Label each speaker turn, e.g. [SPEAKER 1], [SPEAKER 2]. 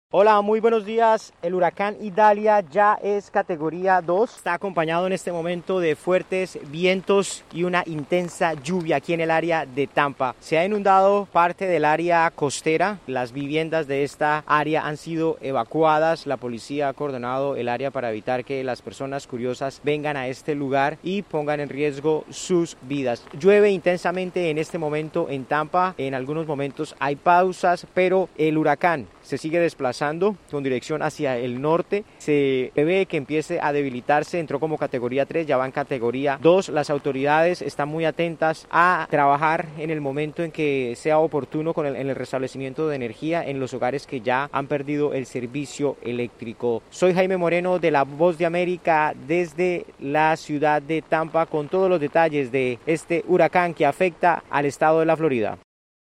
[SPEAKER 1] Hola, muy buenos días. El huracán Idalia ya es categoría 2. Está acompañado en este momento de fuertes vientos y una intensa lluvia aquí en el área de Tampa. Se ha inundado parte del área costera. Las viviendas de esta área han sido evacuadas. La policía ha coordinado el área para evitar que las personas curiosas vengan a este lugar y pongan en riesgo sus vidas. Llueve intensamente en este momento en Tampa. En algunos momentos hay pausas, pero el huracán se sigue desplazando con dirección hacia el norte. Se prevé que empiece a debilitarse. Entró como categoría 3, ya va en categoría 2. Las autoridades están muy atentas a trabajar en el momento en que sea oportuno en el restablecimiento de energía en los hogares que ya han perdido el servicio eléctrico. Soy Jaime Moreno de La Voz de América desde la ciudad de Tampa con todos los detalles de este huracán que afecta al estado de la Florida.